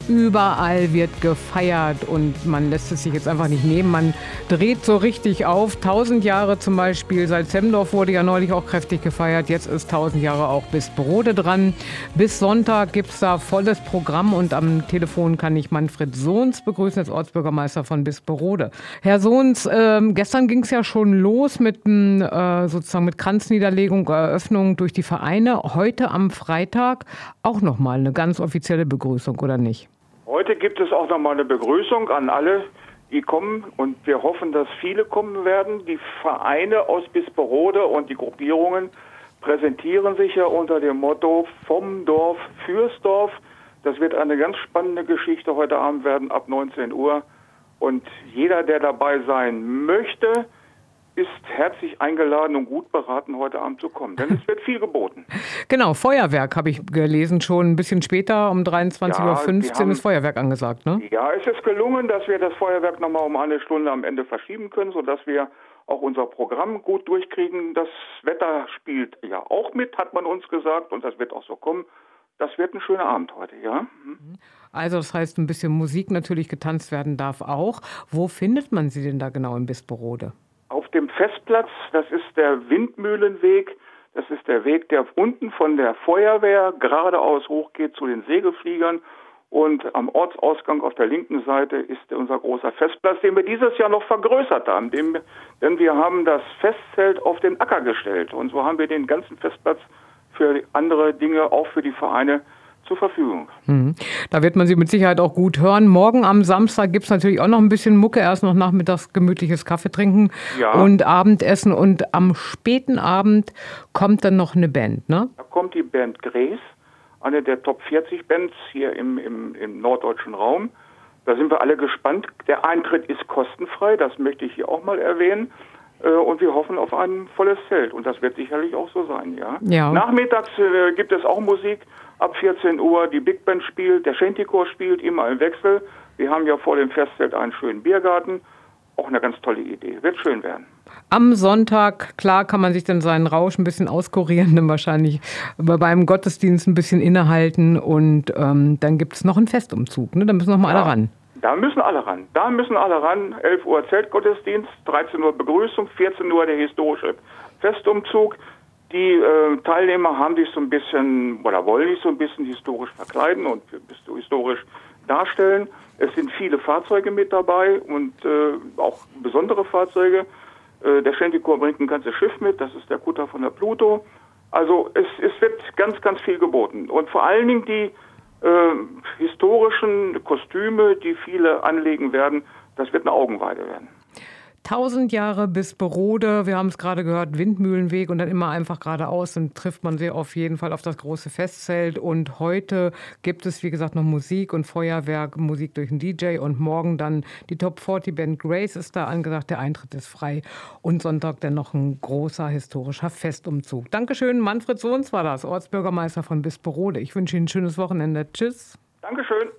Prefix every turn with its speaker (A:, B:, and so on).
A: Überall wird gefeiert und man lässt es sich jetzt einfach nicht nehmen. Man dreht so richtig auf. 1000 Jahre zum Beispiel. Salzhemdorf wurde ja neulich auch kräftig gefeiert. Jetzt ist 1000 Jahre auch Bisperode dran. Bis Sonntag gibt es da volles Programm und am Telefon kann ich Manfred Sohns begrüßen, als Ortsbürgermeister von Bisperode. Herr Sohns, gestern ging es ja schon los mit sozusagen mit Kranzniederlegung, Eröffnung durch die Vereine. Heute am Freitag auch nochmal eine ganz offizielle Begrüßung, oder nicht?
B: Heute gibt es auch nochmal eine Begrüßung an alle, die kommen, und wir hoffen, dass viele kommen werden. Die Vereine aus Bisperode und die Gruppierungen präsentieren sich ja unter dem Motto vom Dorf fürs Dorf. Das wird eine ganz spannende Geschichte heute Abend werden, ab 19 Uhr. Und jeder, der dabei sein möchte, ist herzlich eingeladen und gut beraten, heute Abend zu kommen. Denn es wird viel geboten.
A: Genau, Feuerwerk habe ich gelesen, schon ein bisschen später, um 23.15 Uhr ist Feuerwerk angesagt, ne?
B: Ja, es ist gelungen, dass wir das Feuerwerk nochmal um eine Stunde am Ende verschieben können, sodass wir auch unser Programm gut durchkriegen. Das Wetter spielt ja auch mit, hat man uns gesagt, und das wird auch so kommen. Das wird ein schöner Abend heute, ja.
A: Also das heißt, ein bisschen Musik natürlich getanzt werden darf auch. Wo findet man sie denn da genau in Bisperode?
B: Auf dem Festplatz, das ist der Windmühlenweg, das ist der Weg, der unten von der Feuerwehr geradeaus hochgeht zu den Segelfliegern, und am Ortsausgang auf der linken Seite ist unser großer Festplatz, den wir dieses Jahr noch vergrößert haben, denn wir haben das Festzelt auf den Acker gestellt, und so haben wir den ganzen Festplatz für andere Dinge, auch für die Vereine, zur Verfügung.
A: Da wird man sie mit Sicherheit auch gut hören. Morgen am Samstag gibt es natürlich auch noch ein bisschen Mucke. Erst noch nachmittags gemütliches Kaffee trinken und Abendessen. Und am späten Abend kommt dann noch eine Band, ne?
B: Da kommt die Band Grace, eine der Top 40 Bands hier im norddeutschen Raum. Da sind wir alle gespannt. Der Eintritt ist kostenfrei, das möchte ich hier auch mal erwähnen. Und wir hoffen auf ein volles Zelt. Und das wird sicherlich auch so sein, ja. Nachmittags gibt es auch Musik. Ab 14 Uhr die Big Band spielt, der Shantychor spielt, immer im Wechsel. Wir haben ja vor dem Festzelt einen schönen Biergarten. Auch eine ganz tolle Idee. Wird schön werden.
A: Am Sonntag, klar, kann man sich dann seinen Rausch ein bisschen auskurieren, dann wahrscheinlich beim Gottesdienst ein bisschen innehalten. Und dann gibt es noch einen Festumzug, ne? Da müssen noch mal alle ran.
B: Da müssen alle ran. 11 Uhr Zeltgottesdienst, 13 Uhr Begrüßung, 14 Uhr der historische Festumzug. Die Teilnehmer haben sich so ein bisschen, oder wollen sich so ein bisschen historisch verkleiden und historisch darstellen. Es sind viele Fahrzeuge mit dabei und auch besondere Fahrzeuge. Der Shantychor bringt ein ganzes Schiff mit, das ist der Kutter von der Pluto. Also es wird ganz, ganz viel geboten. Und vor allen Dingen die historischen Kostüme, die viele anlegen werden, das wird eine Augenweide werden.
A: 1000 Jahre Bisperode, wir haben es gerade gehört, Windmühlenweg, und dann immer einfach geradeaus, dann trifft man sie auf jeden Fall auf das große Festzelt. Und heute gibt es, wie gesagt, noch Musik und Feuerwerk, Musik durch einen DJ, und morgen dann die Top 40 Band Grace ist da angesagt, der Eintritt ist frei, und Sonntag dann noch ein großer historischer Festumzug. Dankeschön, Manfred Sohns war das, Ortsbürgermeister von Bisperode. Ich wünsche Ihnen ein schönes Wochenende. Tschüss.
B: Dankeschön.